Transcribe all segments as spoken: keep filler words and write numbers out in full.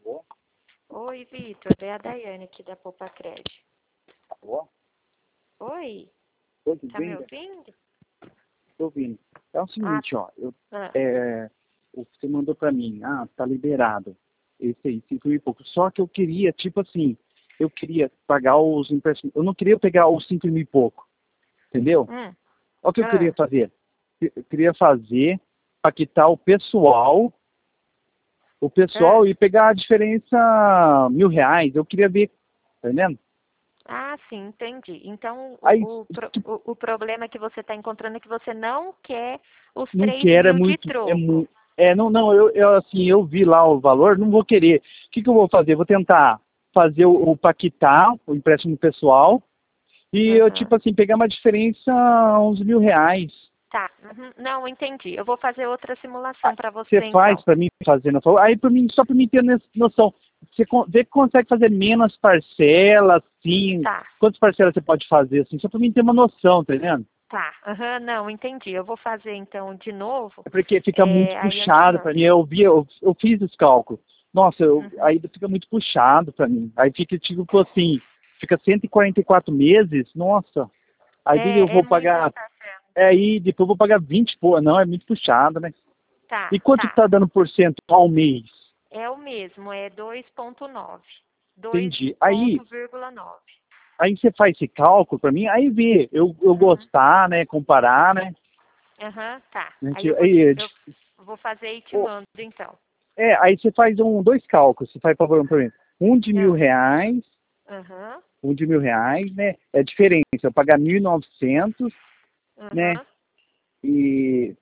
Alô? Oi, Vitor. É a Daiane aqui da Poupa Crédito. Alô? Oi, Oi, tudo tá bem? me ouvindo? Tô ouvindo. É o Ah, seguinte, ó. Eu, ah, é, o que você mandou pra mim, ah, tá liberado. Esse aí, cinco mil e pouco. Só que eu queria, tipo assim, eu queria pagar os empréstimos. Eu não queria pegar os cinco mil e pouco. Entendeu? hum, Olha o que eu queria ah, fazer. Eu queria fazer para quitar o pessoal, o pessoal ah. e pegar a diferença mil reais. Eu queria ver, tá entendendo? Ah, sim, entendi. Então, Aí, o, o, pro- o, o problema que você está encontrando é que você não quer os não três quero, é mil de muito, é troco. muito, é, não, não, eu, eu, assim, eu vi lá o valor, não vou querer. O que que eu vou fazer? Vou tentar fazer o, o paquitar, o empréstimo pessoal, e eu, Aham. tipo assim, pegar uma diferença, uns mil reais. Tá, uhum. Não, entendi. Eu vou fazer outra simulação para Você você, faz então. para mim fazendo, aí para mim, só para mim ter noção, você con- vê que consegue fazer menos parcelas, assim, Tá, quantas parcelas você pode fazer, assim, só para mim ter uma noção, tá entendendo? tá. Aham, não, entendi. Eu vou fazer, então, de novo. É porque fica muito É, aí eu te puxado para mando. mim. Eu vi, eu, eu fiz os cálculos. Nossa, eu, Uhum. aí fica muito puxado para mim. Aí fica tipo assim, fica cento e quarenta e quatro meses, nossa. Aí eu É, é vou muitas pagar, parcelas. é aí depois eu vou pagar vinte, pô, não, é muito puxado, né? Tá, E quanto que tá. tá dando por cento ao mês? É o mesmo, é dois ponto nove. dois Entendi. Aí, ponto nove. aí você faz esse cálculo para mim, aí vê, eu, eu Uhum. gostar, né, comparar, né? Aham, tá. né, Aí que- eu vou te, aí, eu vou fazer e te ô, mando, então. é, aí você faz um, dois cálculos, você faz favor para mim. Um de mil Ah, reais Aham, um de mil reais, né? É a diferença, eu pagar mil e novecentos, né? aham, E,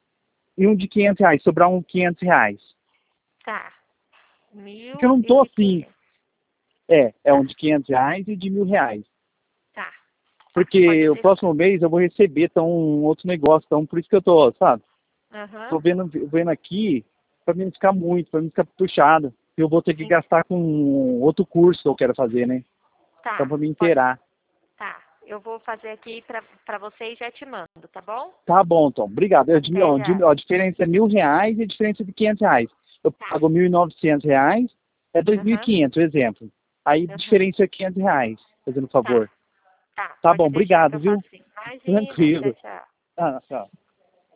e um de quinhentos reais, sobrar um quinhentos reais. tá. Porque eu Mil não tô e assim, quinhentos. é, é um Tá, de quinhentos reais e de mil reais. tá, tá. Porque Pode o deixar. próximo mês eu vou receber tão, um outro negócio, então por isso que eu tô, sabe? Aham, Tô vendo, vendo aqui, pra mim não ficar muito, pra mim não ficar puxado. Eu vou ter que en- gastar com outro curso que eu quero fazer, né? Então tá. pra me Pode, inteirar. tá. Eu vou fazer aqui pra, pra você e já te mando, tá bom? Tá bom, Tom. Obrigado. Eu, de, mil- Até ó, de, já. ó, a diferença é mil reais e a diferença é de quinhentos reais. Eu Tá. pago mil e novecentos reais, é dois mil e Aham, quinhentos, exemplo. Aí a aham. diferença é quinhentos reais, fazendo Tá, favor. tá. Tá bom, Pode deixar que obrigado, eu faço viu? assim. Imagina. Tchau, Tranquilo. tchau. Ah, tchau.